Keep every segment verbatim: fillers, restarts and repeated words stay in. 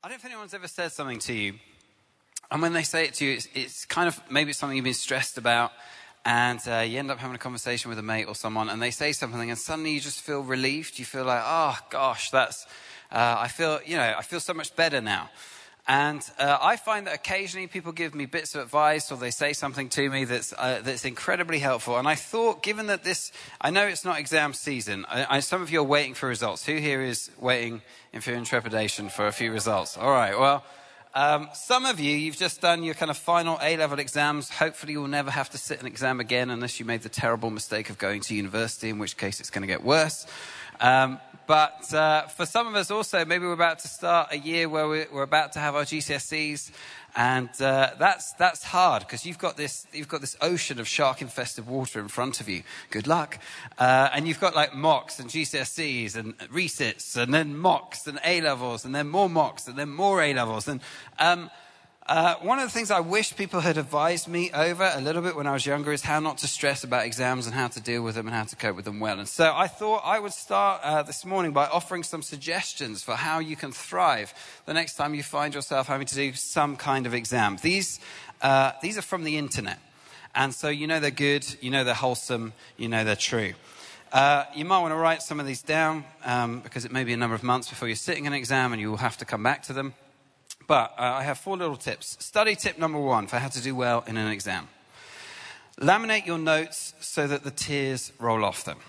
I don't know if anyone's ever said something to you, and when they say it to you, it's, it's kind of, maybe it's something you've been stressed about, and uh, you end up having a conversation with a mate or someone, and they say something, and suddenly you just feel relieved. You feel like, oh gosh, that's, uh, I feel, you know, I feel so much better now. And uh, I find that occasionally people give me bits of advice, or they say something to me that's uh, that's incredibly helpful. And I thought, given that this, I know it's not exam season. I, I, some of you are waiting for results. Who here is waiting in fear and trepidation for a few results? All right, well, um, some of you, you've just done your kind of final A-level exams. Hopefully you'll never have to sit an exam again unless you made the terrible mistake of going to university, in which case it's going to get worse. Um, But uh, for some of us also, maybe we're about to start a year where we're, we're about to have our G C S Es, and uh, that's that's hard because you've got this you've got this ocean of shark-infested water in front of you. Good luck, uh, and you've got like mocks and G C S Es and resits, and then mocks and A levels, and then more mocks, and then more A levels, and um, Uh, one of the things I wish people had advised me over a little bit when I was younger is how not to stress about exams and how to deal with them and how to cope with them well. And so I thought I would start uh, this morning by offering some suggestions for how you can thrive the next time you find yourself having to do some kind of exam. These, uh, these are from the internet. And so you know they're good, you know they're wholesome, you know they're true. Uh, you might want to write some of these down um, because it may be a number of months before you're sitting an exam and you will have to come back to them. But uh, I have four little tips. Study tip number one for how to do well in an exam. Laminate your notes so that the tears roll off them.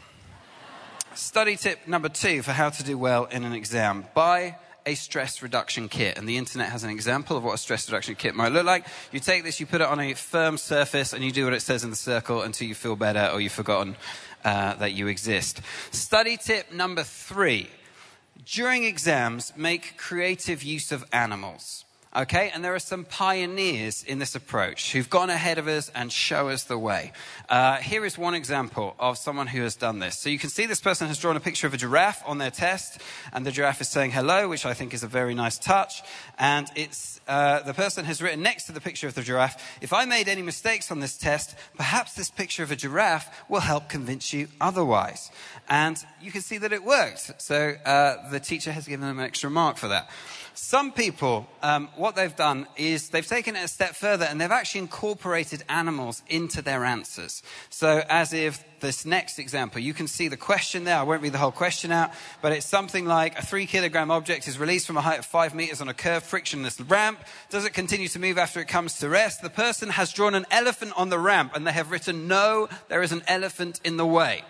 Study tip number two for how to do well in an exam. Buy a stress reduction kit. And the internet has an example of what a stress reduction kit might look like. You take this, you put it on a firm surface, and you do what it says in the circle until you feel better or you've forgotten uh, that you exist. Study tip number three. During exams, make creative use of animals, okay? And there are some pioneers in this approach who've gone ahead of us and show us the way. Uh, here is one example of someone who has done this. So you can see this person has drawn a picture of a giraffe on their test, and the giraffe is saying hello, which I think is a very nice touch. And it's uh, the person has written next to the picture of the giraffe, if I made any mistakes on this test, perhaps this picture of a giraffe will help convince you otherwise. And you can see that it worked. So uh, the teacher has given them an extra mark for that. Some people, um, what they've done is they've taken it a step further and they've actually incorporated animals into their answers. So as if this next example, you can see the question there. I won't read the whole question out, but it's something like a three kilogram object is released from a height of five meters on a curved frictionless ramp. Does it continue to move after it comes to rest? The person has drawn an elephant on the ramp and they have written, no, there is an elephant in the way.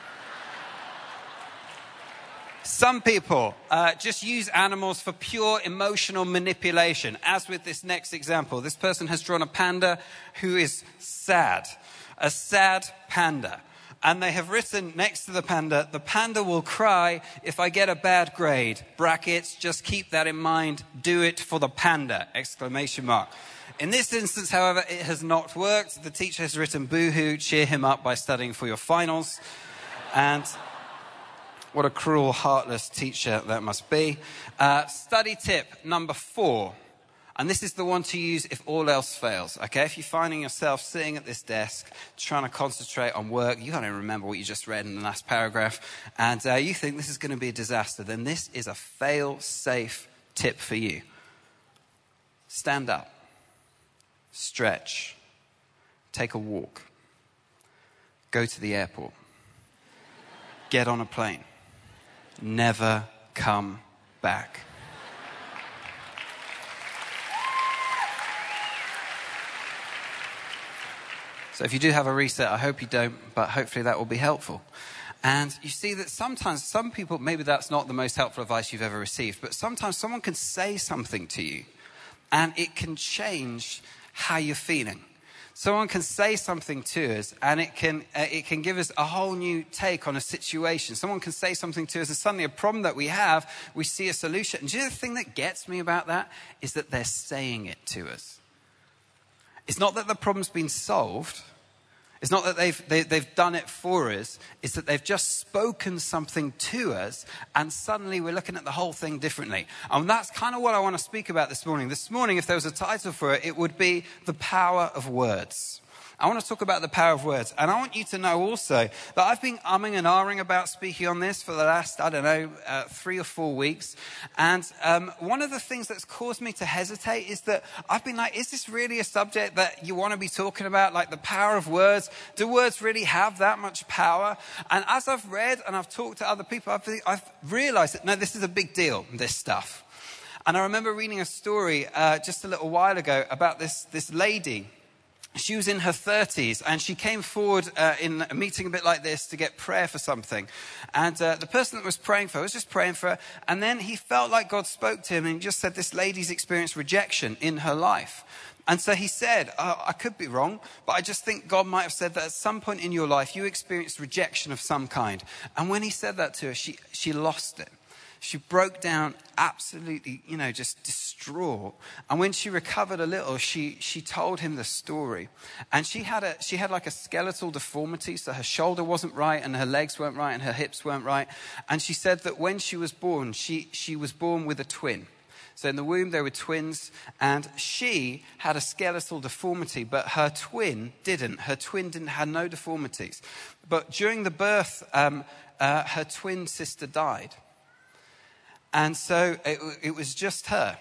Some people uh, just use animals for pure emotional manipulation, as with this next example. This person has drawn a panda who is sad, a sad panda. And they have written next to the panda, the panda will cry if I get a bad grade. Brackets, just keep that in mind. Do it for the panda, exclamation mark. In this instance, however, it has not worked. The teacher has written boo-hoo, cheer him up by studying for your finals. And what a cruel, heartless teacher that must be. Uh, study tip number four. And this is the one to use if all else fails. Okay, if you're finding yourself sitting at this desk, trying to concentrate on work, you can't even remember what you just read in the last paragraph, and uh, you think this is going to be a disaster, then this is a fail-safe tip for you. Stand up. Stretch. Take a walk. Go to the airport. Get on a plane. Never come back. So if you do have a reset, I hope you don't, but hopefully that will be helpful. And you see that sometimes some people, maybe that's not the most helpful advice you've ever received, but sometimes someone can say something to you and it can change how you're feeling. Someone can say something to us and it can uh, it can give us a whole new take on a situation. Someone can say something to us and suddenly a problem that we have, we see a solution. And do you know the thing that gets me about that is that they're saying it to us. It's not that the problem's been solved. It's not that they've, they, they've done it for us. It's that they've just spoken something to us and suddenly we're looking at the whole thing differently. And that's kind of what I want to speak about this morning. This morning, if there was a title for it, it would be The Power of Words. I want to talk about the power of words. And I want you to know also that I've been umming and ahhing about speaking on this for the last, I don't know, uh, three or four weeks. And um, one of the things that's caused me to hesitate is that I've been like, is this really a subject that you want to be talking about? Like the power of words? Do words really have that much power? And as I've read and I've talked to other people, I've, I've realized that, no, this is a big deal, this stuff. And I remember reading a story uh, just a little while ago about this, this lady. She was in her thirties and she came forward uh, in a meeting a bit like this to get prayer for something. And uh, the person that was praying for her was just praying for her. And then he felt like God spoke to him and just said this lady's experienced rejection in her life. And so he said, oh, I could be wrong, but I just think God might have said that at some point in your life you experienced rejection of some kind. And when he said that to her, she, she lost it. She broke down absolutely, you know, just distraught. And when she recovered a little, she she told him the story. And she had a she had like a skeletal deformity, so her shoulder wasn't right and her legs weren't right and her hips weren't right. And she said that when she was born, she she was born with a twin. So in the womb there were twins, and she had a skeletal deformity, but her twin didn't. Her twin didn't have no deformities. But during the birth, um, uh, her twin sister died. And so it, it was just her.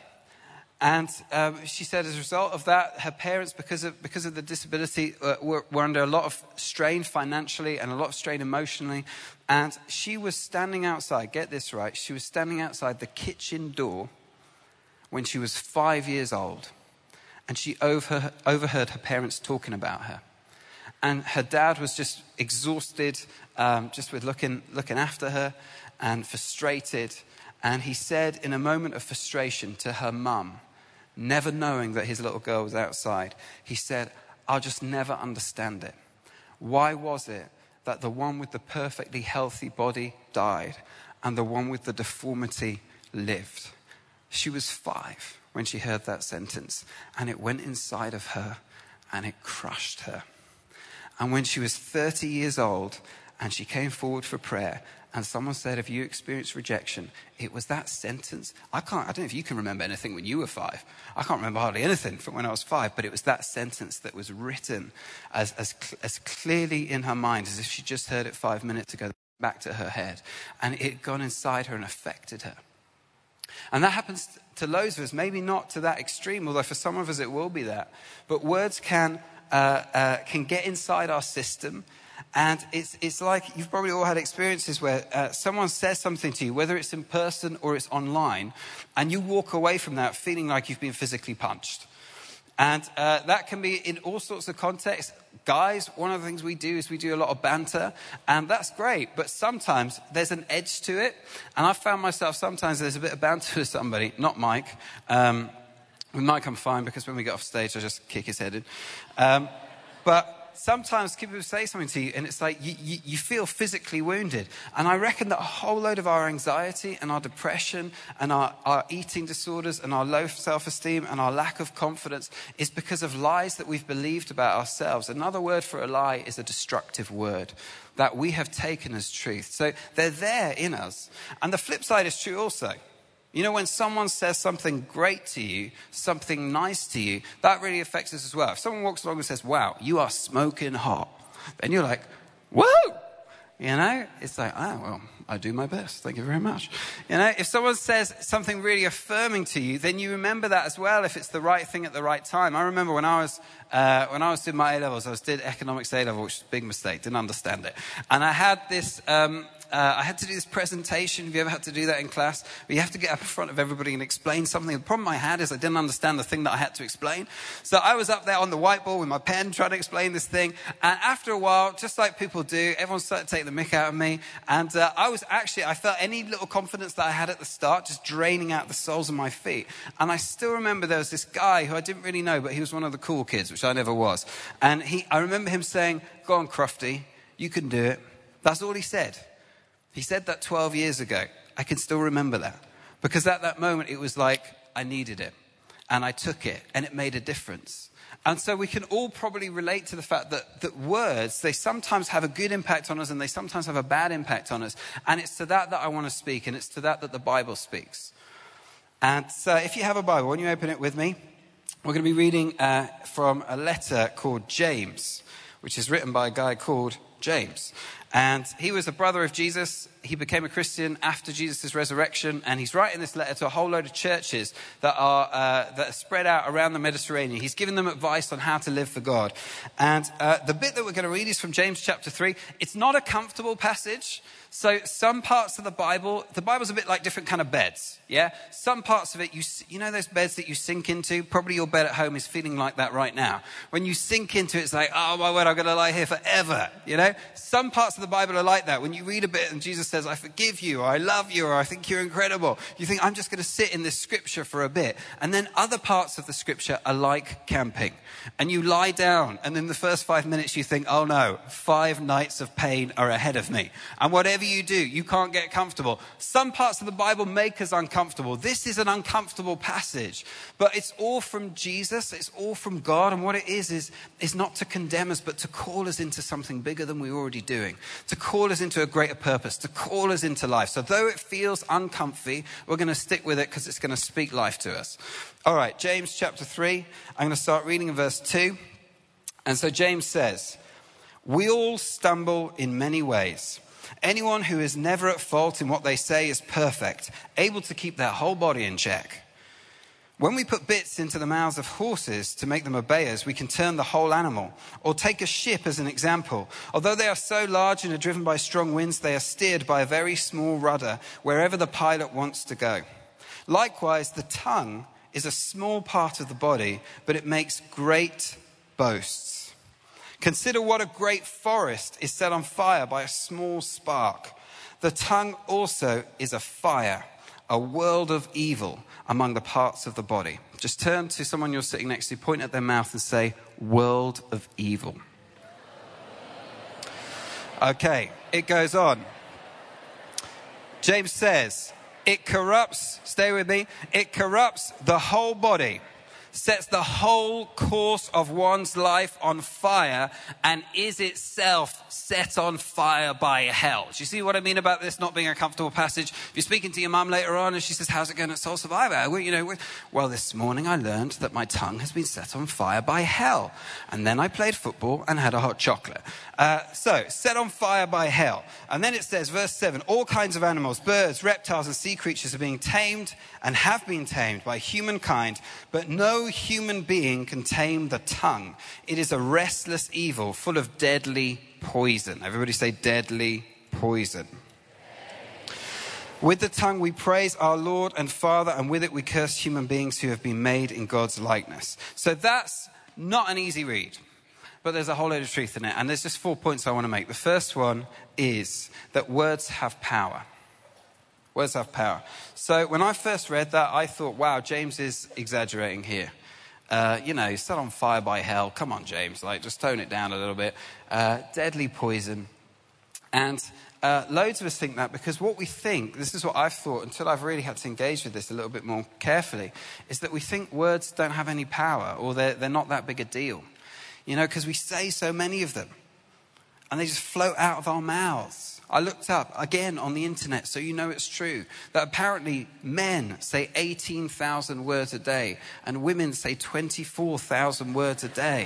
And um, she said as a result of that, her parents, because of because of the disability, uh, were, were under a lot of strain financially and a lot of strain emotionally. And she was standing outside, get this right, she was standing outside the kitchen door when she was five years old. And she over, overheard her parents talking about her. And her dad was just exhausted, um, just with looking looking after her and frustrated. And he said in a moment of frustration to her mum, never knowing that his little girl was outside, he said, I'll just never understand it. Why was it that the one with the perfectly healthy body died and the one with the deformity lived? She was five when she heard that sentence, and it went inside of her and it crushed her. And when she was thirty years old and she came forward for prayer, and someone said, have you experienced rejection? It was that sentence. I can't, I don't know if you can remember anything when you were five. I can't remember hardly anything from when I was five, but it was that sentence that was written as, as, as clearly in her mind as if she just heard it five minutes ago, back to her head. And it had gone inside her and affected her. And that happens to loads of us, maybe not to that extreme, although for some of us it will be that. But words can, uh, uh, can get inside our system. And it's it's like you've probably all had experiences where uh, someone says something to you, whether it's in person or it's online, and you walk away from that feeling like you've been physically punched. And uh, that can be in all sorts of contexts. Guys, one of the things we do is we do a lot of banter, and that's great. But sometimes there's an edge to it. And I've found myself sometimes there's a bit of banter with somebody, not Mike. Um, with Mike I'm fine because when we get off stage I just kick his head in. Um, but... Sometimes people say something to you and it's like you, you, you feel physically wounded. And I reckon that a whole load of our anxiety and our depression and our, our eating disorders and our low self-esteem and our lack of confidence is because of lies that we've believed about ourselves. Another word for a lie is a destructive word that we have taken as truth. So they're there in us. And the flip side is true also. You know, when someone says something great to you, something nice to you, that really affects us as well. If someone walks along and says, wow, you are smoking hot, then you're like, whoa! You know, it's like, oh, well, I do my best. Thank you very much. You know, if someone says something really affirming to you, then you remember that as well if it's the right thing at the right time. I remember when I was uh, when I was doing my A-levels, I was did economics A-level, which was a big mistake, didn't understand it. And I had this... Um, Uh, I had to do this presentation. Have you ever had to do that in class? Where you have to get up in front of everybody and explain something. The problem I had is I didn't understand the thing that I had to explain. So I was up there on the whiteboard with my pen trying to explain this thing. And after a while, just like people do, everyone started to take the mick out of me. And uh, I was actually, I felt any little confidence that I had at the start just draining out the soles of my feet. And I still remember there was this guy who I didn't really know, but he was one of the cool kids, which I never was. And he, I remember him saying, go on, Crofty, you can do it. That's all he said. He said that twelve years ago. I can still remember that. Because at that moment, it was like I needed it. And I took it. And it made a difference. And so we can all probably relate to the fact that, that words, they sometimes have a good impact on us and they sometimes have a bad impact on us. And it's to that that I want to speak. And it's to that that the Bible speaks. And so if you have a Bible, when you open it with me, We're going to be reading uh, from a letter called James, which is written by a guy called James. And he was a brother of Jesus. He became a Christian after Jesus' resurrection, and he's writing this letter to a whole load of churches that are uh, that are spread out around the Mediterranean. He's giving them advice on how to live for God. And uh, the bit that we're going to read is from James chapter three. It's not a comfortable passage. So some parts of the Bible, the Bible's a bit like different kind of beds, yeah? Some parts of it, you you know those beds that you sink into? Probably your bed at home is feeling like that right now. When you sink into it, it's like, oh my word, I'm going to lie here forever, you know? Some parts of the Bible are like that. When you read a bit and Jesus says, I forgive you, or I love you, or I think you're incredible, you think, I'm just going to sit in this scripture for a bit. And then other parts of the scripture are like camping. And you lie down, and in the first five minutes you think, oh no, five nights of pain are ahead of me. And whatever you do, you can't get comfortable. Some parts of the Bible make us uncomfortable. This is an uncomfortable passage, but it's all from Jesus. It's all from God. And what it is, is, is not to condemn us, but to call us into something bigger than we're already doing, to call us into a greater purpose, to call us into life. So though it feels uncomfy, we're going to stick with it because it's going to speak life to us. All right, James chapter three. I'm going to start reading in verse two. And so James says, we all stumble in many ways. Anyone who is never at fault in what they say is perfect, able to keep their whole body in check. When we put bits into the mouths of horses to make them obey us, we can turn the whole animal. Or take a ship as an example. Although they are so large and are driven by strong winds, they are steered by a very small rudder wherever the pilot wants to go. Likewise, the tongue is a small part of the body, but it makes great boasts. Consider what a great forest is set on fire by a small spark. The tongue also is a fire, a world of evil among the parts of the body. Just turn to someone you're sitting next to, point at their mouth and say, world of evil. Okay, it goes on. James says, it corrupts, stay with me, it corrupts the whole body, sets the whole course of one's life on fire, and is itself set on fire by hell. Do you see what I mean about this not being a comfortable passage? If you're speaking to your mum later on and she says, how's it going at Soul Survivor? Well, you know, well, this morning I learned that my tongue has been set on fire by hell. And then I played football and had a hot chocolate. Uh, so, set on fire by hell. And then it says, verse seven, all kinds of animals, birds, reptiles, and sea creatures are being tamed and have been tamed by humankind, but no human being can tame the tongue. It is a restless evil full of deadly poison. Everybody say deadly poison. With the tongue we praise our Lord and Father, and with it we curse human beings who have been made in God's likeness. So that's not an easy read, but there's a whole load of truth in it. And there's just four points I want to make. The first one is that words have power. Words have power. So when I first read that, I thought, wow, James is exaggerating here. Uh, you know, set on fire by hell. Come on, James, like just tone it down a little bit. Uh, deadly poison. And uh, loads of us think that because what we think, this is what I've thought until I've really had to engage with this a little bit more carefully, is that we think words don't have any power, or they're, they're not that big a deal. You know, because we say so many of them and they just float out of our mouths. I looked up again on the internet, so you know it's true, that apparently men say eighteen thousand words a day and women say twenty-four thousand words a day.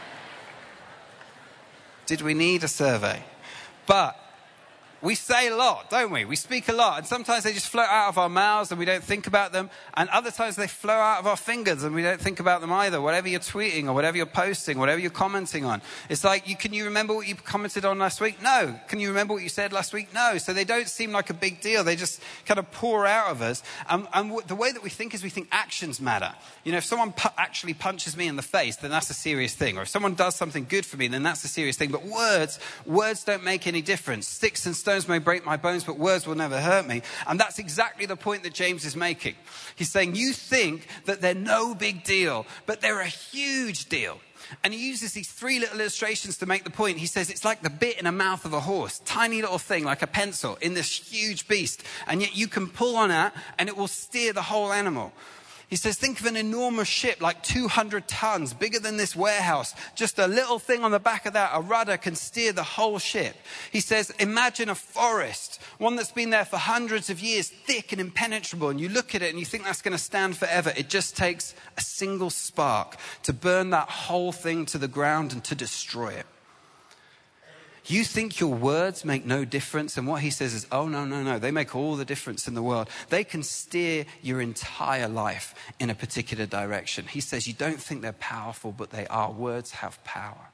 Did we need a survey? But we say a lot, don't we? We speak a lot, and sometimes they just float out of our mouths and we don't think about them, and other times they flow out of our fingers and we don't think about them either. Whatever you're tweeting or whatever you're posting, whatever you're commenting on. It's like, you, can you remember what you commented on last week? No. Can you remember what you said last week? No. So they don't seem like a big deal. They just kind of pour out of us. And, and w- the way that we think is we think actions matter. You know, if someone pu- actually punches me in the face, then that's a serious thing. Or if someone does something good for me, then that's a serious thing. But words, words don't make any difference. Sticks and stones may break my bones, but words will never hurt me. And that's exactly the point that James is making. He's saying, you think that they're no big deal, but they're a huge deal. And he uses these three little illustrations to make the point. He says it's like the bit in a mouth of a horse, tiny little thing like a pencil in this huge beast. And yet you can pull on that and it will steer the whole animal. He says, think of an enormous ship, like two hundred tons, bigger than this warehouse. Just a little thing on the back of that, a rudder can steer the whole ship. He says, imagine a forest, one that's been there for hundreds of years, thick and impenetrable. And you look at it and you think that's going to stand forever. It just takes a single spark to burn that whole thing to the ground and to destroy it. You think your words make no difference, and what he says is, oh, no, no, no. They make all the difference in the world. They can steer your entire life in a particular direction. He says, you don't think they're powerful, but they are. Words have power.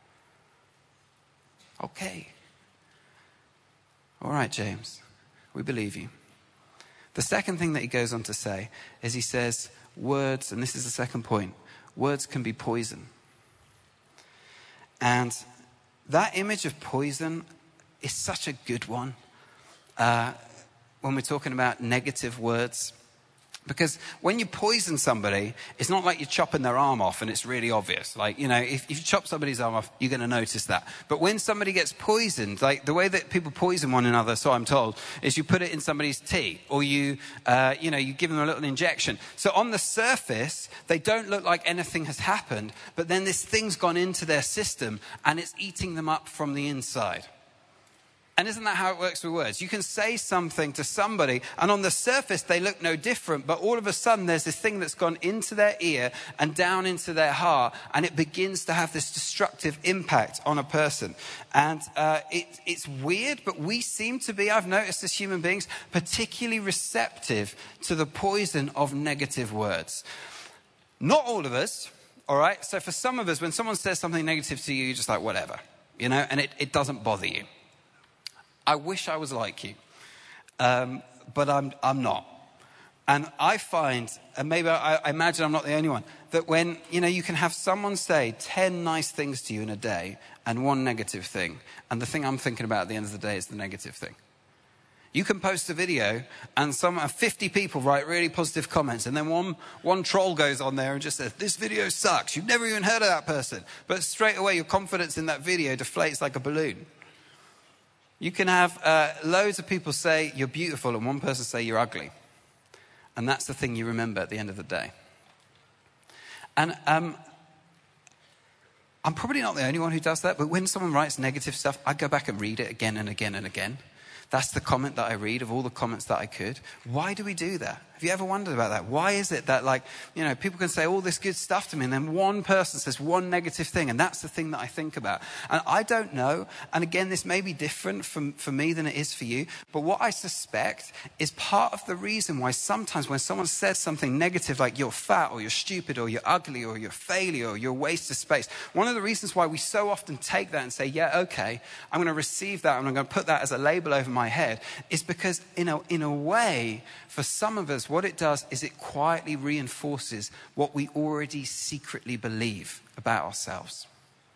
Okay. All right, James, we believe you. The second thing that he goes on to say is he says, words, and this is the second point, words can be poison. And that image of poison is such a good one uh, when we're talking about negative words. Because when you poison somebody, it's not like you're chopping their arm off and it's really obvious. Like, you know, if, if you chop somebody's arm off, you're going to notice that. But when somebody gets poisoned, like the way that people poison one another, so I'm told, is you put it in somebody's tea or you, uh, you know, you give them a little injection. So on the surface, they don't look like anything has happened, but then this thing's gone into their system and it's eating them up from the inside. And isn't that how it works with words? You can say something to somebody, and on the surface, they look no different. But all of a sudden, there's this thing that's gone into their ear and down into their heart, and it begins to have this destructive impact on a person. And uh, it, it's weird, but we seem to be, I've noticed as human beings, particularly receptive to the poison of negative words. Not all of us, all right? So for some of us, when someone says something negative to you, you're just like, whatever, you know, and it, it doesn't bother you. I wish I was like you, um, but I'm I'm not. And I find, and maybe I, I imagine I'm not the only one, that when, you know, you can have someone say ten nice things to you in a day and one negative thing, and the thing I'm thinking about at the end of the day is the negative thing. You can post a video and some fifty people write really positive comments, and then one one troll goes on there and just says, this video sucks. You've never even heard of that person. But straight away your confidence in that video deflates like a balloon. You can have uh, loads of people say you're beautiful and one person say you're ugly. And that's the thing you remember at the end of the day. And um, I'm probably not the only one who does that, but when someone writes negative stuff, I go back and read it again and again and again. That's the comment that I read of all the comments that I could. Why do we do that? Have you ever wondered about that? Why is it that, like, you know, people can say all this good stuff to me and then one person says one negative thing and that's the thing that I think about? And I don't know. And again, this may be different from, for me than it is for you. But what I suspect is part of the reason why sometimes when someone says something negative like you're fat or you're stupid or you're ugly or you're a failure or you're a waste of space, one of the reasons why we so often take that and say, yeah, okay, I'm going to receive that and I'm going to put that as a label over my head is because in a, in a way, for some of us, what it does is it quietly reinforces what we already secretly believe about ourselves.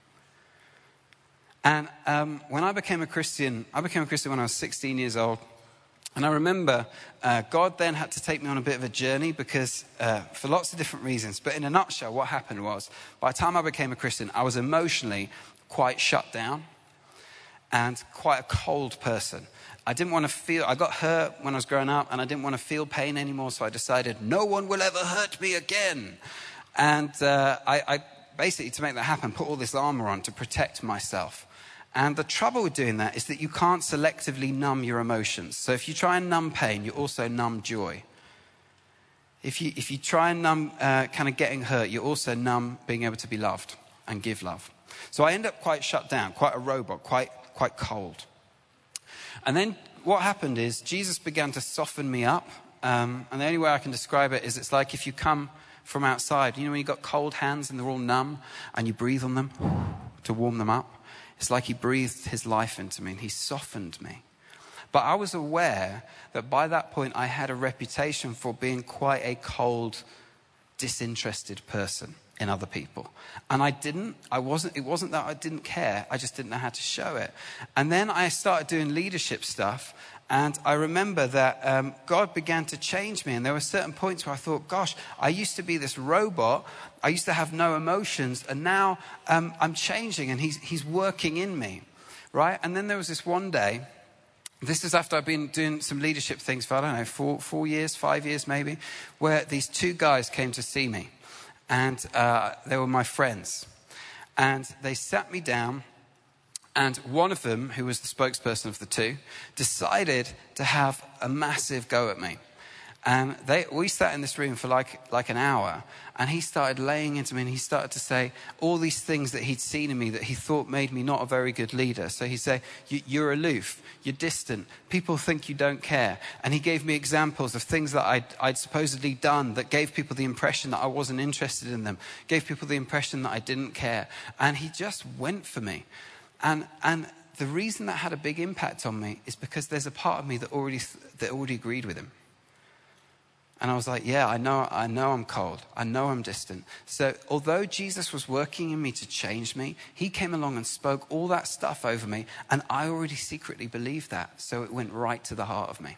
And um, when I became a Christian, I became a Christian when I was sixteen years old. And I remember uh, God then had to take me on a bit of a journey because uh, for lots of different reasons. But in a nutshell, what happened was by the time I became a Christian, I was emotionally quite shut down and quite a cold person. I didn't want to feel, I got hurt when I was growing up and I didn't want to feel pain anymore. So I decided no one will ever hurt me again. And uh, I, I basically, to make that happen, put all this armor on to protect myself. And the trouble with doing that is that you can't selectively numb your emotions. So if you try and numb pain, you also numb joy. If you, if you try and numb uh, kind of getting hurt, you also numb being able to be loved and give love. So I end up quite shut down, quite a robot, quite, quite cold. And then what happened is Jesus began to soften me up. Um, and the only way I can describe it is it's like if you come from outside, you know, when you've got cold hands and they're all numb and you breathe on them to warm them up. It's like he breathed his life into me and he softened me. But I was aware that by that point I had a reputation for being quite a cold, disinterested person in other people. And I didn't, I wasn't, it wasn't that I didn't care, I just didn't know how to show it. And then I started doing leadership stuff, and I remember that um, God began to change me. And there were certain points where I thought, gosh, I used to be this robot, I used to have no emotions, and now um, I'm changing and he's, he's working in me, right? And then there was this one day This is after I've been doing some leadership things for, I don't know, four, four years, five years maybe, where these two guys came to see me. And uh, they were my friends. And they sat me down. And one of them, who was the spokesperson of the two, decided to have a massive go at me. And they, we sat in this room for like, like an hour, and he started laying into me, and he started to say all these things that he'd seen in me that he thought made me not a very good leader. So he'd say, you're aloof, you're distant, people think you don't care. And he gave me examples of things that I'd, I'd supposedly done that gave people the impression that I wasn't interested in them, gave people the impression that I didn't care. And he just went for me. And and the reason that had a big impact on me is because there's a part of me that already that already agreed with him. And I was like, yeah, I know, I know I'm cold. I know I'm distant. So although Jesus was working in me to change me, he came along and spoke all that stuff over me, and I already secretly believed that. So it went right to the heart of me.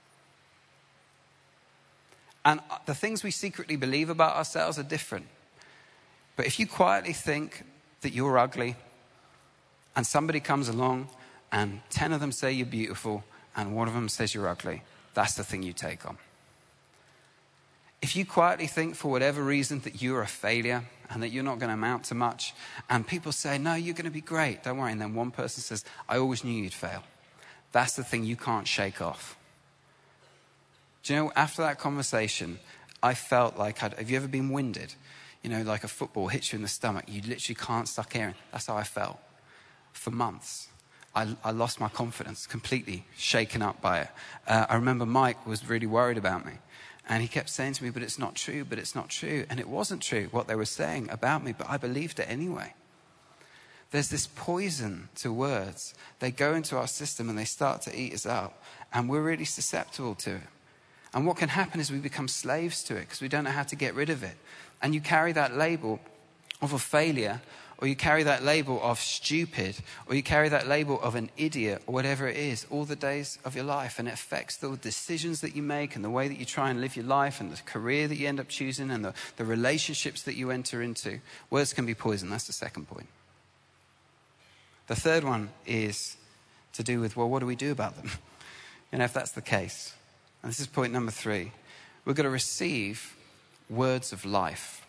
And the things we secretly believe about ourselves are different. But if you quietly think that you're ugly, and somebody comes along and ten of them say you're beautiful and one of them says you're ugly, that's the thing you take on. If you quietly think for whatever reason that you're a failure and that you're not going to amount to much, and people say, no, you're going to be great, don't worry. And then one person says, I always knew you'd fail. That's the thing you can't shake off. Do you know, after that conversation, I felt like, I'd, have you ever been winded? You know, like a football hits you in the stomach. You literally can't suck air in. That's how I felt. For months, I, I lost my confidence, completely shaken up by it. Uh, I remember Mike was really worried about me. And he kept saying to me, but it's not true, but it's not true. And it wasn't true, what they were saying about me, but I believed it anyway. There's this poison to words. They go into our system and they start to eat us up. And we're really susceptible to it. And what can happen is we become slaves to it because we don't know how to get rid of it. And you carry that label of a failure, or you carry that label of stupid, or you carry that label of an idiot, or whatever it is, all the days of your life. And it affects the decisions that you make and the way that you try and live your life and the career that you end up choosing and the, the relationships that you enter into. Words can be poison. That's the second point. The third one is to do with, well, what do we do about them? You know, if that's the case. And this is point number three. We're going to receive words of life.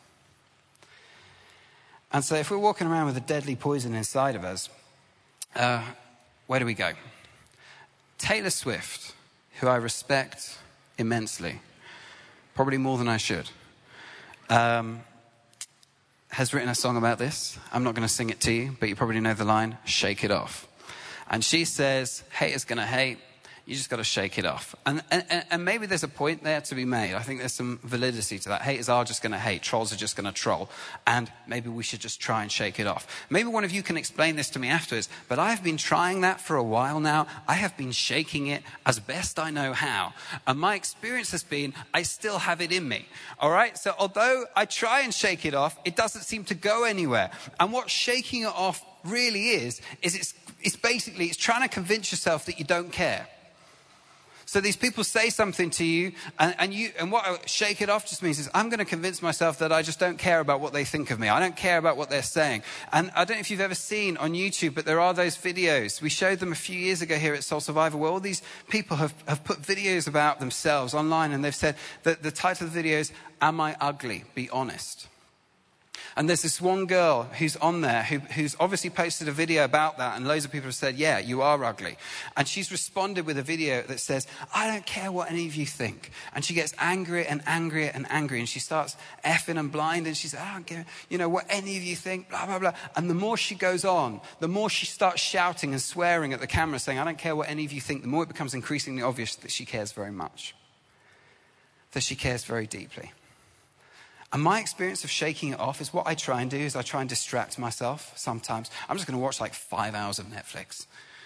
And so if we're walking around with a deadly poison inside of us, uh, where do we go? Taylor Swift, who I respect immensely, probably more than I should, um, has written a song about this. I'm not going to sing it to you, but you probably know the line, shake it off. And she says, haters going to hate. You just got to shake it off. And, and, and maybe there's a point there to be made. I think there's some validity to that. Haters are just going to hate. Trolls are just going to troll. And maybe we should just try and shake it off. Maybe one of you can explain this to me afterwards. But I've been trying that for a while now. I have been shaking it as best I know how. And my experience has been, I still have it in me. All right? So although I try and shake it off, it doesn't seem to go anywhere. And what shaking it off really is, is it's, it's basically, it's trying to convince yourself that you don't care. So these people say something to you, and, and you, and what shake it off just means is I'm going to convince myself that I just don't care about what they think of me. I don't care about what they're saying. And I don't know if you've ever seen on YouTube, but there are those videos. We showed them a few years ago here at Soul Survivor, where all these people have, have put videos about themselves online, and they've said that the title of the video is, Am I Ugly? Be Honest. And there's this one girl who's on there who, who's obviously posted a video about that, and loads of people have said, yeah, you are ugly. And she's responded with a video that says, I don't care what any of you think. And she gets angrier and angrier and angry, and she starts effing and blind, and she says, I don't care, you know, what any of you think, blah, blah, blah. And the more she goes on, the more she starts shouting and swearing at the camera, saying, I don't care what any of you think, the more it becomes increasingly obvious that she cares very much, that she cares very deeply. And my experience of shaking it off is what I try and do is I try and distract myself sometimes. I'm just going to watch like five hours of Netflix.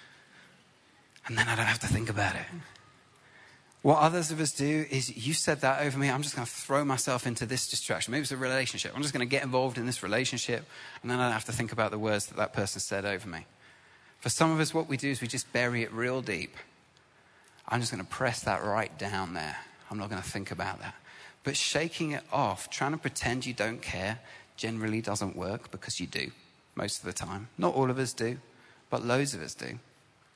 And then I don't have to think about it. What others of us do is, you said that over me, I'm just going to throw myself into this distraction. Maybe it's a relationship. I'm just going to get involved in this relationship, and then I don't have to think about the words that that person said over me. For some of us, what we do is we just bury it real deep. I'm just going to press that right down there. I'm not going to think about that. But shaking it off, trying to pretend you don't care, generally doesn't work, because you do, most of the time. Not all of us do, but loads of us do.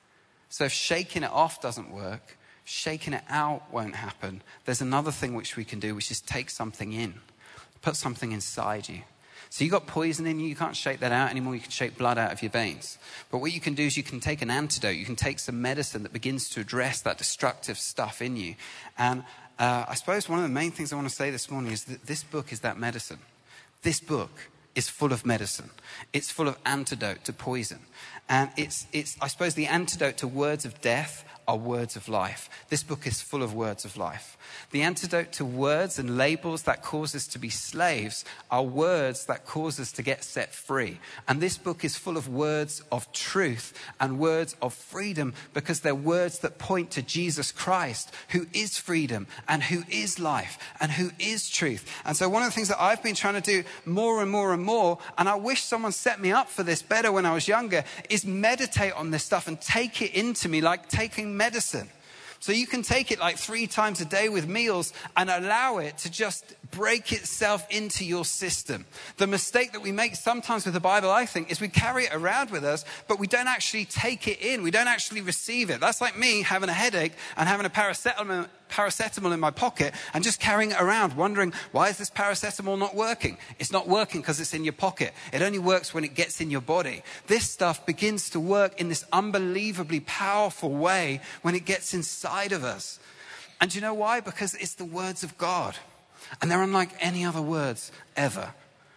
So if shaking it off doesn't work, shaking it out won't happen. There's another thing which we can do, which is take something in. Put something inside you. So you've got poison in you, you can't shake that out anymore, you can shake blood out of your veins. But what you can do is you can take an antidote, you can take some medicine that begins to address that destructive stuff in you. And uh, I suppose one of the main things I want to say this morning is that this book is that medicine. This book is full of medicine. It's full of antidote to poison. And it's, it's, I suppose the antidote to words of death are words of life. This book is full of words of life. The antidote to words and labels that cause us to be slaves are words that cause us to get set free. And this book is full of words of truth and words of freedom, because they're words that point to Jesus Christ, who is freedom and who is life and who is truth. And so one of the things that I've been trying to do more and more and more, and I wish someone set me up for this better when I was younger, is meditate on this stuff and take it into me like taking medicine. So you can take it like three times a day with meals and allow it to just break itself into your system. The mistake that we make sometimes with the Bible, I think, is we carry it around with us, but we don't actually take it in. We don't actually receive it. That's like me having a headache and having a paracetamol, paracetamol in my pocket and just carrying it around, wondering, why is this paracetamol not working? It's not working because it's in your pocket. It only works when it gets in your body. This stuff begins to work in this unbelievably powerful way when it gets inside of us. And do you know why? Because it's the words of God. And they're unlike any other words ever.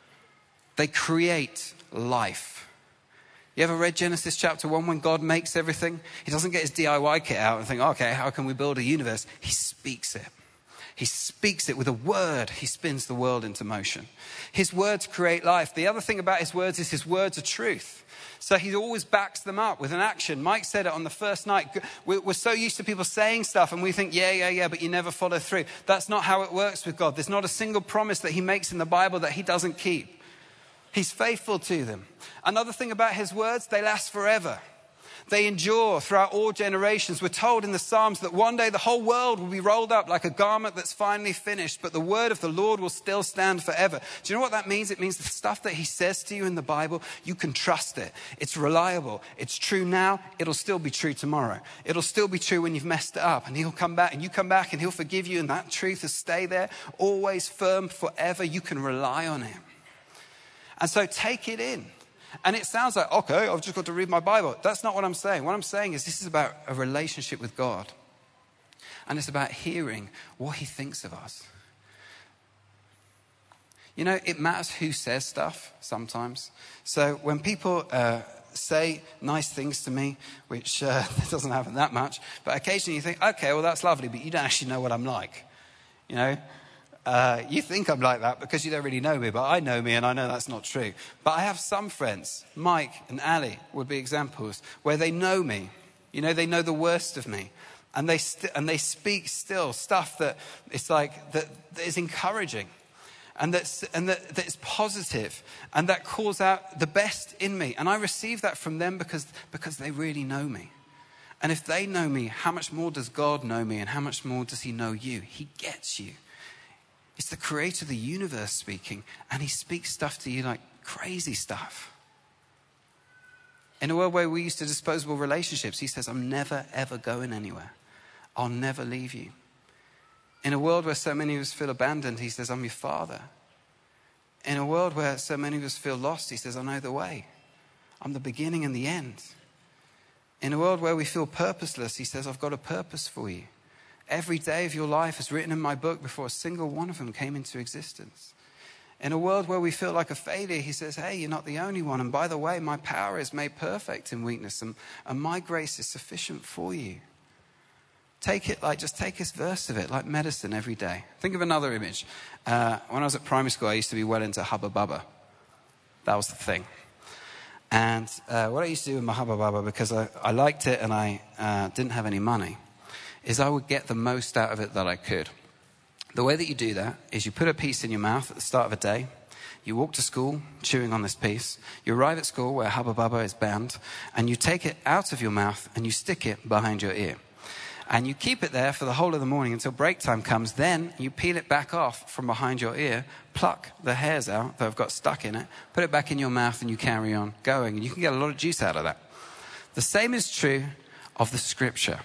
They create life. You ever read Genesis chapter one when God makes everything? He doesn't get his D I Y kit out and think, okay, how can we build a universe? He speaks it. He speaks it with a word. He spins the world into motion. His words create life. The other thing about his words is his words are truth. So he always backs them up with an action. Mike said it on the first night. We're so used to people saying stuff and we think, yeah, yeah, yeah, but you never follow through. That's not how it works with God. There's not a single promise that he makes in the Bible that he doesn't keep. He's faithful to them. Another thing about his words, they last forever. They endure throughout all generations. We're told in the Psalms that one day the whole world will be rolled up like a garment that's finally finished, but the word of the Lord will still stand forever. Do you know what that means? It means the stuff that he says to you in the Bible, you can trust it. It's reliable. It's true now. It'll still be true tomorrow. It'll still be true when you've messed it up, and he'll come back and you come back and he'll forgive you, and that truth will stay there, always firm forever. You can rely on him. And so take it in. And it sounds like, okay, I've just got to read my Bible. That's not what I'm saying. What I'm saying is this is about a relationship with God. And it's about hearing what he thinks of us. You know, it matters who says stuff sometimes. So when people uh, say nice things to me, which uh, doesn't happen that much, but occasionally you think, okay, well, that's lovely, but you don't actually know what I'm like. You know? Uh, you think I'm like that because you don't really know me, but I know me and I know that's not true. But I have some friends, Mike and Ali would be examples, where they know me. You know, they know the worst of me. And they st- and they speak still stuff that it's like, that, that is encouraging. And, that's, and that, that is positive. And that calls out the best in me. And I receive that from them because, because they really know me. And if they know me, how much more does God know me? And how much more does he know you? He gets you. It's the creator of the universe speaking, and he speaks stuff to you like crazy stuff. In a world where we're used to disposable relationships, he says, I'm never, ever going anywhere. I'll never leave you. In a world where so many of us feel abandoned, he says, I'm your father. In a world where so many of us feel lost, he says, I know the way. I'm the beginning and the end. In a world where we feel purposeless, he says, I've got a purpose for you. Every day of your life is written in my book before a single one of them came into existence. In a world where we feel like a failure, he says, hey, you're not the only one. And by the way, my power is made perfect in weakness, and, and my grace is sufficient for you. Take it like, just take this verse of it like medicine every day. Think of another image. Uh, when I was at primary school, I used to be well into Hubba Bubba. That was the thing. And uh, what I used to do with my Hubba Bubba, because I, I liked it and I uh, didn't have any money, is I would get the most out of it that I could. The way that you do that is you put a piece in your mouth at the start of a day. You walk to school chewing on this piece. You arrive at school where Hubba Bubba is banned, and you take it out of your mouth and you stick it behind your ear. And you keep it there for the whole of the morning until break time comes. Then you peel it back off from behind your ear, pluck the hairs out that have got stuck in it, put it back in your mouth, and you carry on going. And you can get a lot of juice out of that. The same is true of the scripture.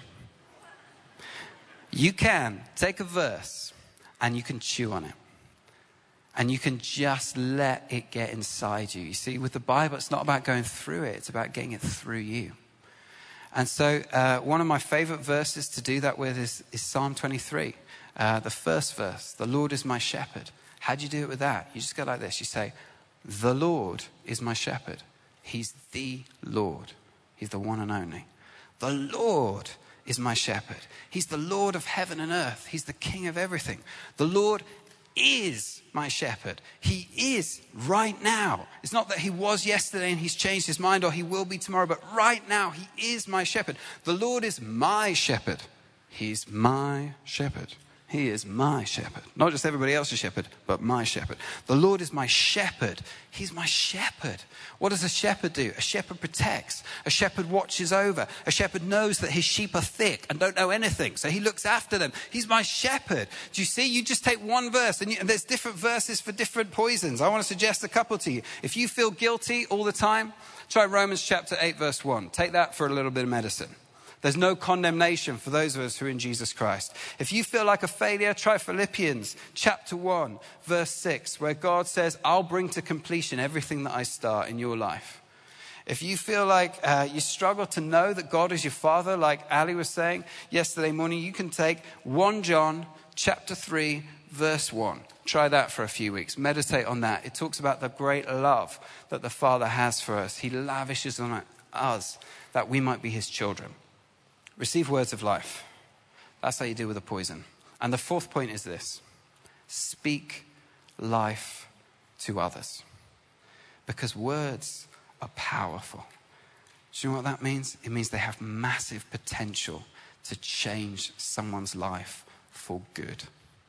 You can take a verse and you can chew on it. And you can just let it get inside you. You see, with the Bible, it's not about going through it. It's about getting it through you. And so uh, one of my favorite verses to do that with is, is Psalm twenty-three. Uh, the first verse, the Lord is my shepherd. How do you do it with that? You just go like this. You say, the Lord is my shepherd. He's the Lord. He's the one and only. The Lord is my shepherd. He's the Lord of heaven and earth. He's the King of everything. The Lord is my shepherd. He is right now. It's not that he was yesterday and he's changed his mind or he will be tomorrow, but right now he is my shepherd. The Lord is my shepherd. He's my shepherd. He is my shepherd. Not just everybody else's shepherd, but my shepherd. The Lord is my shepherd. He's my shepherd. What does a shepherd do? A shepherd protects. A shepherd watches over. A shepherd knows that his sheep are thick and don't know anything, so he looks after them. He's my shepherd. Do you see? You just take one verse, and, you, and there's different verses for different poisons. I want to suggest a couple to you. If you feel guilty all the time, try Romans chapter eight, verse one. Take that for a little bit of medicine. There's no condemnation for those of us who are in Jesus Christ. If you feel like a failure, try Philippians chapter one, verse six, where God says, I'll bring to completion everything that I start in your life. If you feel like uh, you struggle to know that God is your Father, like Ali was saying yesterday morning, you can take First John chapter three, verse one. Try that for a few weeks. Meditate on that. It talks about the great love that the Father has for us. He lavishes on us that we might be his children. Receive words of life. That's how you deal with a poison. And the fourth point is this. Speak life to others. Because words are powerful. Do you know what that means? It means they have massive potential to change someone's life for good.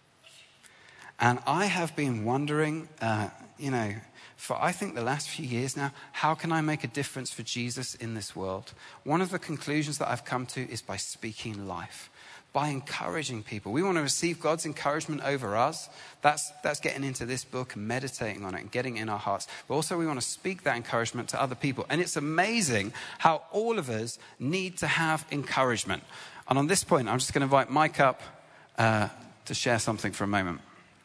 And I have been wondering, uh, you know, for I think the last few years now, how can I make a difference for Jesus in this world? One of the conclusions that I've come to is by speaking life, by encouraging people. We want to receive God's encouragement over us. That's, that's getting into this book and meditating on it and getting it in our hearts. But also we want to speak that encouragement to other people. And it's amazing how all of us need to have encouragement. And on this point, I'm just going to invite Mike up uh, to share something for a moment.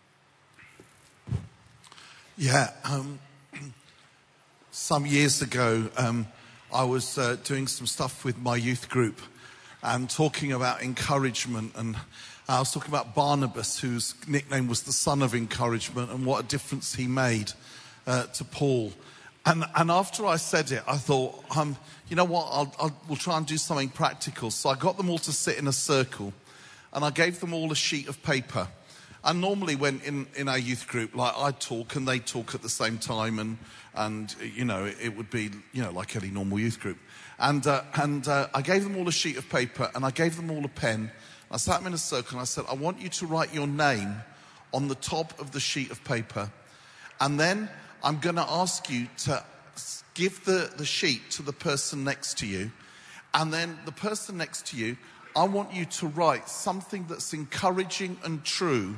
Yeah, um, some years ago, um, I was uh, doing some stuff with my youth group and talking about encouragement. And I was talking about Barnabas, whose nickname was the son of encouragement, and what a difference he made uh, to Paul. And, and after I said it, I thought, um, you know what, I'll, I'll, we'll try and do something practical. So I got them all to sit in a circle, and I gave them all a sheet of paper. And normally when in, in our youth group, like I'd talk and they'd talk at the same time, and, and you know, it, it would be, you know, like any normal youth group. And, uh, and uh, I gave them all a sheet of paper, and I gave them all a pen. I sat them in a circle and I said, I want you to write your name on the top of the sheet of paper. And then I'm going to ask you to give the, the sheet to the person next to you. And then the person next to you, I want you to write something that's encouraging and true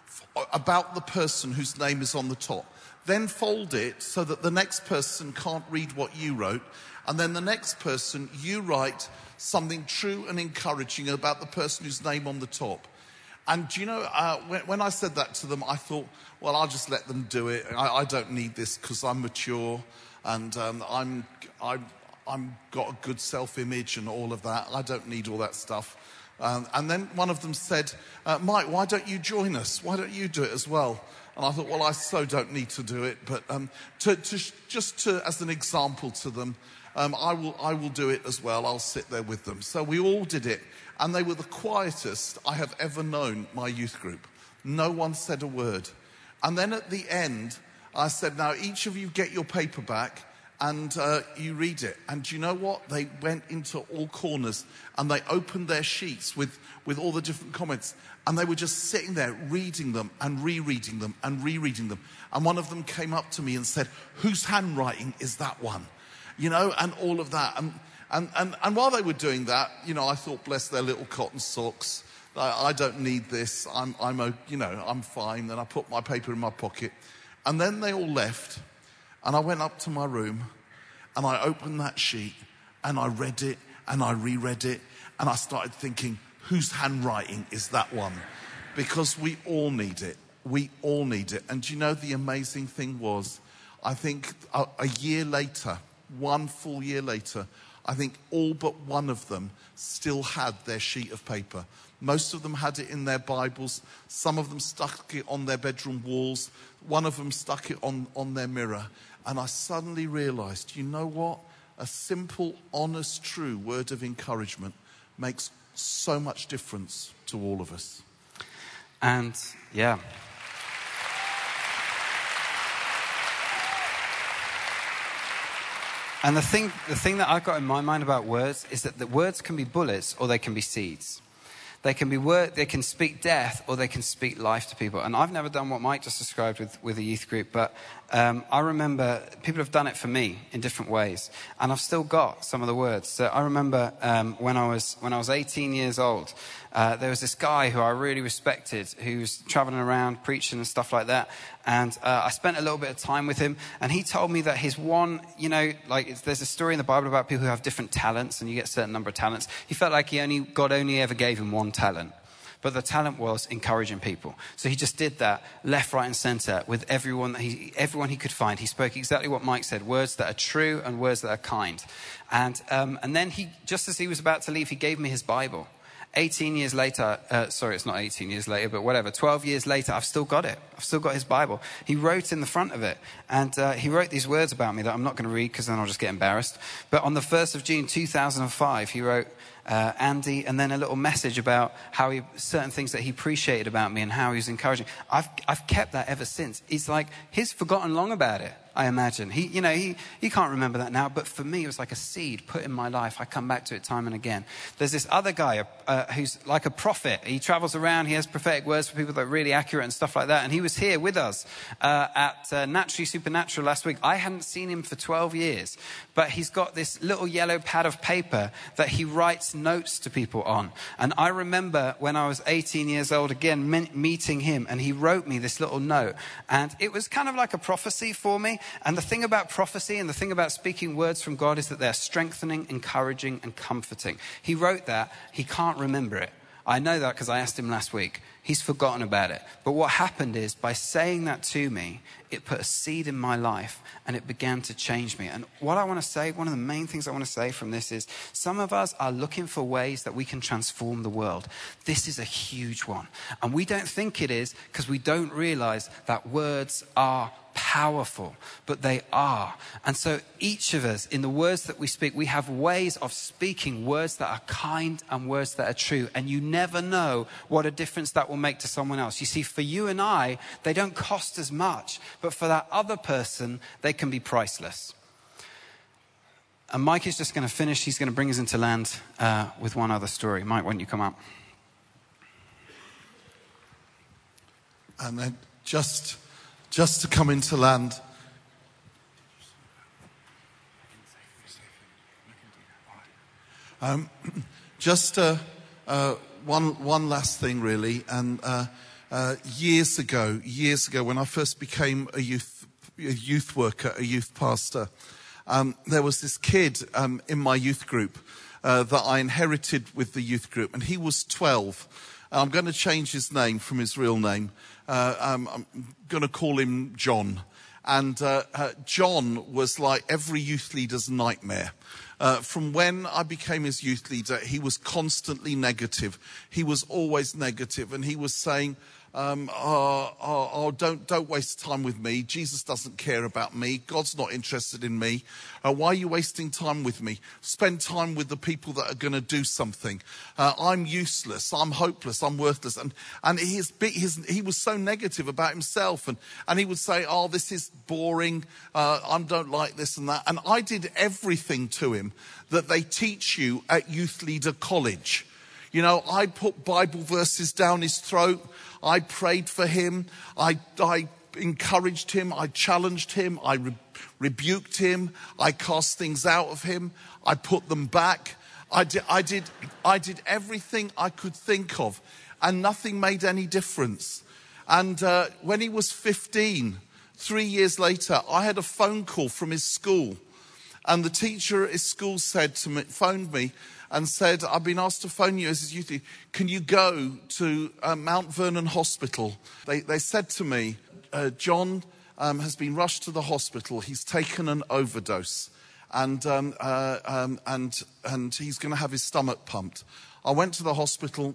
about the person whose name is on the top. Then fold it so that the next person can't read what you wrote. And then the next person, you write something true and encouraging about the person whose name on the top. And do you know, uh, when, when I said that to them, I thought, well, I'll just let them do it. I, I don't need this because I'm mature and um, I'm... I'm I've got a good self-image and all of that. I don't need all that stuff. Um, and then one of them said, uh, Mike, why don't you join us? Why don't you do it as well? And I thought, well, I so don't need to do it. But um, to, to, just to, as an example to them, um, I will, I will do it as well. I'll sit there with them. So we all did it. And they were the quietest I have ever known my youth group. No one said a word. And then at the end, I said, now each of you get your paper back. And uh, you read it. And do you know what? They went into all corners and they opened their sheets with, with all the different comments. And they were just sitting there reading them and rereading them and rereading them. And one of them came up to me and said, whose handwriting is that one? You know, and all of that. And, and, and, and while they were doing that, you know, I thought, bless their little cotton socks. I, I don't need this. I'm, I'm, you know, I'm fine. Then I put my paper in my pocket. And then they all left. And I went up to my room and I opened that sheet and I read it and I reread it, and I started thinking, whose handwriting is that one? Because we all need it. We all need it. And do you know, the amazing thing was, I think a, a year later, one full year later, I think all but one of them still had their sheet of paper. Most of them had it in their Bibles. Some of them stuck it on their bedroom walls. One of them stuck it on, on their mirror. And I suddenly realized, you know what? A simple, honest, true word of encouragement makes so much difference to all of us. And yeah. And the thing, the thing that I've got in my mind about words is that the words can be bullets or they can be seeds. They can be word, they can speak death or they can speak life to people. And I've never done what Mike just described with, with a youth group, but um, I remember people have done it for me in different ways. And I've still got some of the words. So I remember um, when I was when I was eighteen years old, uh, there was this guy who I really respected who was traveling around preaching and stuff like that. And uh, I spent a little bit of time with him, and he told me that his one, you know, like it's, there's a story in the Bible about people who have different talents, and you get a certain number of talents. He felt like he only God only ever gave him one talent, but the talent was encouraging people. So he just did that left, right, and centre with everyone that he everyone he could find. He spoke exactly what Mike said: words that are true and words that are kind. And um, and then he, just as he was about to leave, he gave me his Bible. eighteen years later, uh, sorry, it's not eighteen years later, but whatever, twelve years later, I've still got it. I've still got his Bible. He wrote in the front of it, and uh, he wrote these words about me that I'm not going to read because then I'll just get embarrassed. But on the first of June two thousand five, he wrote, uh, Andy, and then a little message about how he, certain things that he appreciated about me and how he was encouraging. I've, I've kept that ever since. It's like, he's forgotten long about it, I imagine. He, you know, he, he can't remember that now, but for me, it was like a seed put in my life. I come back to it time and again. There's this other guy uh, who's like a prophet. He travels around. He has prophetic words for people that are really accurate and stuff like that. And he was here with us uh, at uh, Naturally Supernatural last week. I hadn't seen him for twelve years, but he's got this little yellow pad of paper that he writes notes to people on. And I remember when I was eighteen years old, again, me- meeting him, and he wrote me this little note. And it was kind of like a prophecy for me. And the thing about prophecy and the thing about speaking words from God is that they're strengthening, encouraging, and comforting. He wrote that. He can't remember it. I know that because I asked him last week. He's forgotten about it. But what happened is, by saying that to me, it put a seed in my life and it began to change me. And what I want to say, one of the main things I want to say from this is, some of us are looking for ways that we can transform the world. This is a huge one. And we don't think it is because we don't realize that words are powerful, but they are. And so each of us, in the words that we speak, we have ways of speaking words that are kind and words that are true. And you never know what a difference that will make to someone else. You see, for you and I, they don't cost as much, but for that other person, they can be priceless. And Mike is just going to finish. He's going to bring us into land uh, with one other story. Mike, why don't you come up? And then just... Just to come into land. Um, just uh, uh, one one last thing, really. And uh, uh, years ago, years ago, when I first became a youth a youth worker, a youth pastor, um, there was this kid um, in my youth group uh, that I inherited with the youth group, and he was twelve. I'm going to change his name from his real name. Uh, um, I'm going to call him John. And uh, uh, John was like every youth leader's nightmare. Uh, from when I became his youth leader, he was constantly negative. He was always negative, and he was saying, um, oh, oh, oh, don't, don't waste time with me. Jesus doesn't care about me. God's not interested in me. Uh, why are you wasting time with me? Spend time with the people that are going to do something. Uh, I'm useless. I'm hopeless. I'm worthless. And, and his, his, he was so negative about himself. And, and he would say, oh, this is boring. Uh, I don't like this and that. And I did everything to him that they teach you at Youth Leader College. You know, I put Bible verses down his throat. I prayed for him. I, I encouraged him. I challenged him. I re- rebuked him. I cast things out of him. I put them back. I did, I did, I did everything I could think of, and nothing made any difference. And uh, when he was fifteen, three years later, I had a phone call from his school. And the teacher at his school said to me, phoned me and said, I've been asked to phone you as his youth leader. Can you go to uh, Mount Vernon Hospital? They, they said to me, uh, John um, has been rushed to the hospital. He's taken an overdose. And um, uh, um, and and he's going to have his stomach pumped. I went to the hospital.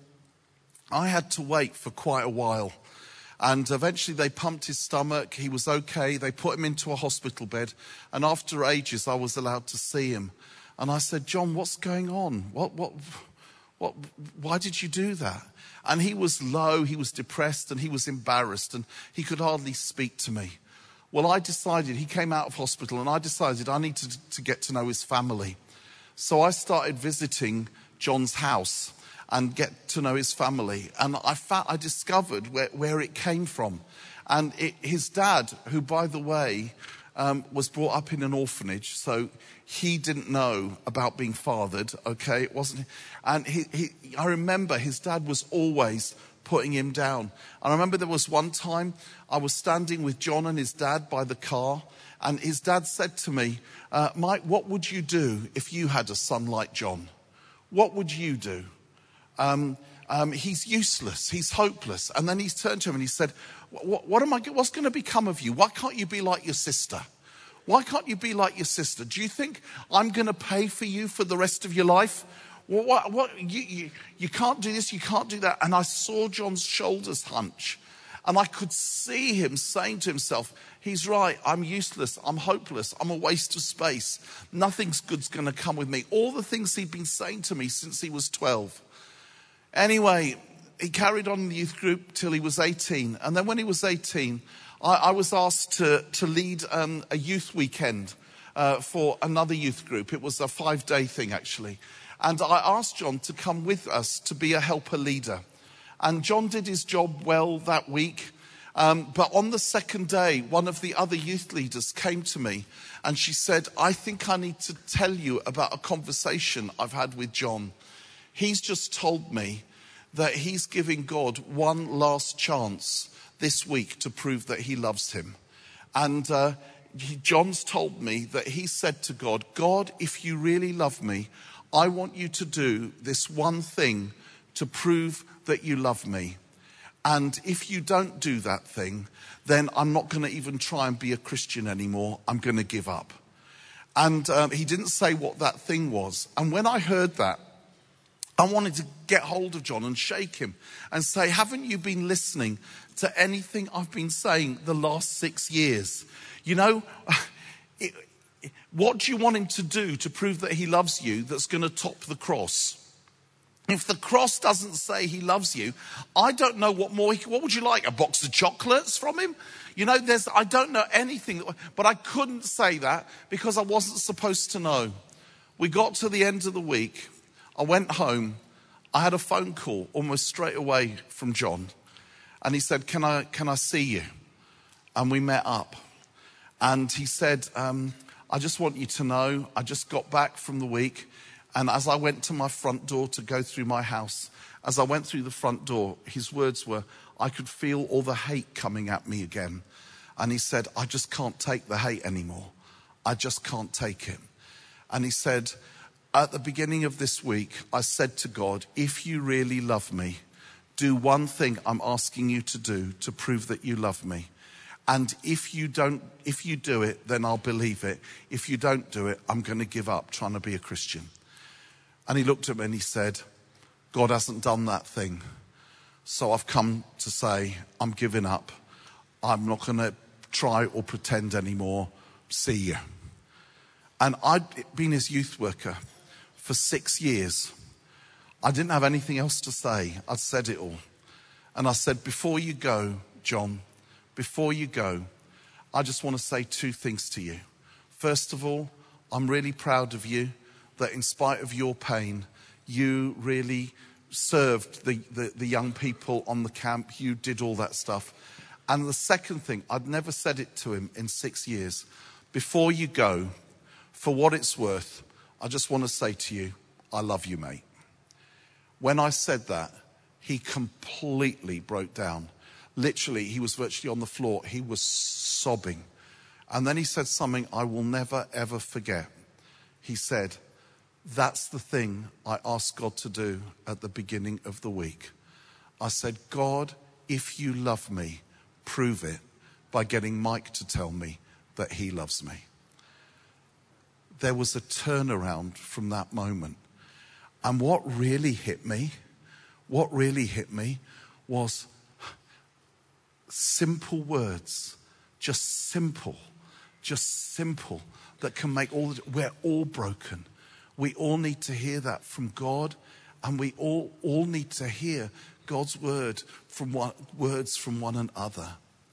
I had to wait for quite a while. And eventually they pumped his stomach. He was okay. They put him into a hospital bed. And after ages, I was allowed to see him. And I said, John, what's going on? What, what, what, why did you do that? And he was low, he was depressed, and he was embarrassed, and he could hardly speak to me. Well, I decided, he came out of hospital, and I decided I needed to, to get to know his family. So I started visiting John's house and get to know his family. And I found, I discovered where, where it came from. And it, his dad, who, by the way, um, was brought up in an orphanage, so he didn't know about being fathered, okay? It wasn't, and he, he, I remember his dad was always putting him down. And I remember there was one time I was standing with John and his dad by the car, and his dad said to me, uh, Mike, what would you do if you had a son like John? What would you do? Um, um, he's useless. He's hopeless. And then he turned to him and he said, what, what am I, what's going to become of you? Why can't you be like your sister? Why can't you be like your sister? Do you think I'm going to pay for you for the rest of your life? What, what, what you, you, you can't do this, you can't do that. And I saw John's shoulders hunch. And I could see him saying to himself, he's right, I'm useless, I'm hopeless, I'm a waste of space. Nothing's good's going to come with me. All the things he'd been saying to me since he was twelve. Anyway, he carried on in the youth group till he was eighteen. And then when he was eighteen, I, I was asked to, to lead um, a youth weekend uh, for another youth group. It was a five-day thing, actually. And I asked John to come with us to be a helper leader. And John did his job well that week. Um, but on the second day, one of the other youth leaders came to me and she said, I think I need to tell you about a conversation I've had with John. He's just told me that he's giving God one last chance this week to prove that he loves him. And uh, he, John's told me that he said to God, God, if you really love me, I want you to do this one thing to prove that you love me. And if you don't do that thing, then I'm not going to even try and be a Christian anymore. I'm going to give up. And um, he didn't say what that thing was. And when I heard that, I wanted to get hold of John and shake him and say, haven't you been listening to anything I've been saying the last six years? You know, it, it, what do you want him to do to prove that he loves you that's going to top the cross? If the cross doesn't say he loves you, I don't know what more, he, what would you like, a box of chocolates from him? You know, there's, I don't know anything, but I couldn't say that because I wasn't supposed to know. We got to the end of the week. I went home. I had a phone call almost straight away from John. And he said, can I, can I see you? And we met up. And he said, um, I just want you to know, I just got back from the week. And as I went to my front door to go through my house, as I went through the front door, his words were, I could feel all the hate coming at me again. And he said, I just can't take the hate anymore. I just can't take it. And he said, at the beginning of this week, I said to God, if you really love me, do one thing I'm asking you to do to prove that you love me. And if you don't, if you do it, then I'll believe it. If you don't do it, I'm going to give up trying to be a Christian. And he looked at me and he said, God hasn't done that thing. So I've come to say, I'm giving up. I'm not going to try or pretend anymore. See you. And I'd been his youth worker for six years. I didn't have anything else to say. I'd said it all. And I said, before you go, John, before you go, I just want to say two things to you. First of all, I'm really proud of you that in spite of your pain, you really served the, the, the young people on the camp. You did all that stuff. And the second thing, I'd never said it to him in six years. Before you go, for what it's worth, I just want to say to you, I love you, mate. When I said that, he completely broke down. Literally, he was virtually on the floor. He was sobbing. And then he said something I will never, ever forget. He said, That's the thing I asked God to do at the beginning of the week. I said, God, if you love me, prove it by getting Mike to tell me that he loves me. There was a turnaround from that moment. And what really hit me, what really hit me was simple words, just simple, just simple, that can make all the, we're all broken. We all need to hear that from God, and we all, all need to hear God's word from one, words from one another.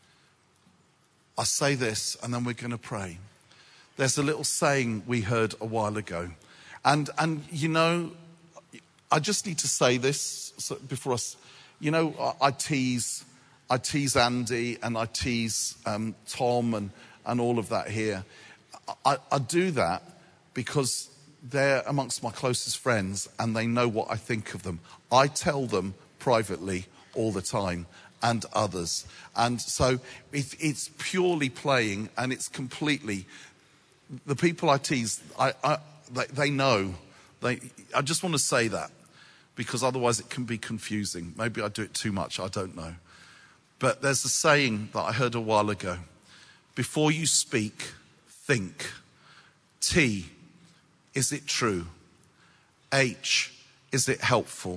I say this, and then we're going to pray. There's a little saying we heard a while ago. And, and you know, I just need to say this before us. You know, I, I tease, I tease Andy and I tease um, Tom and, and all of that here. I, I do that because they're amongst my closest friends and they know what I think of them. I tell them privately all the time, and others. And so it, it's purely playing, and it's completely, the people I tease, I, I, they, they know. They, I just want to say that, because otherwise it can be confusing. Maybe I do it too much, I don't know. But there's a saying that I heard a while ago. Before you speak, think. T, is it true? H, is it helpful?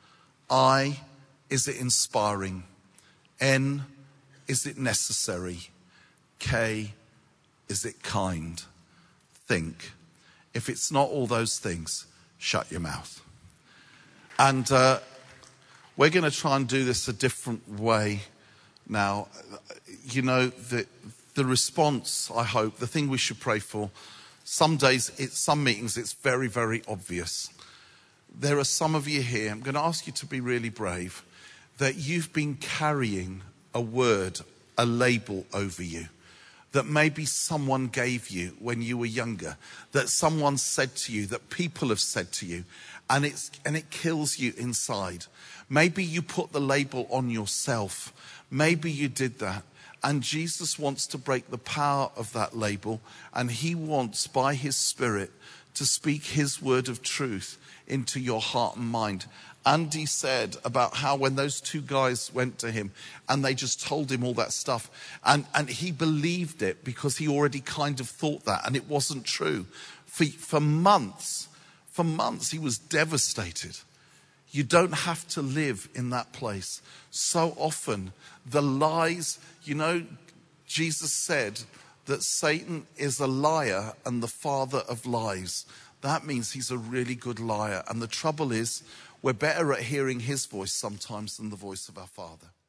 I, is it inspiring? N, is it necessary? K, is it kind? Think. If it's not all those things, shut your mouth. And uh, we're going to try and do this a different way now. You know, the, the response, I hope, the thing we should pray for, some days, it's, some meetings, it's very, very obvious. There are some of you here, I'm going to ask you to be really brave, that you've been carrying a word, a label over you, that maybe someone gave you when you were younger, that someone said to you, that people have said to you, and it's and it kills you inside. Maybe you put the label on yourself. Maybe you did that. And Jesus wants to break the power of that label, and he wants, by his Spirit, to speak his word of truth into your heart and mind. Andy said about how when those two guys went to him and they just told him all that stuff, and, and he believed it because he already kind of thought that, and it wasn't true. For, for months, for months he was devastated. You don't have to live in that place. So often the lies, you know, Jesus said that Satan is a liar and the father of lies. That means he's a really good liar. And the trouble is, we're better at hearing his voice sometimes than the voice of our Father.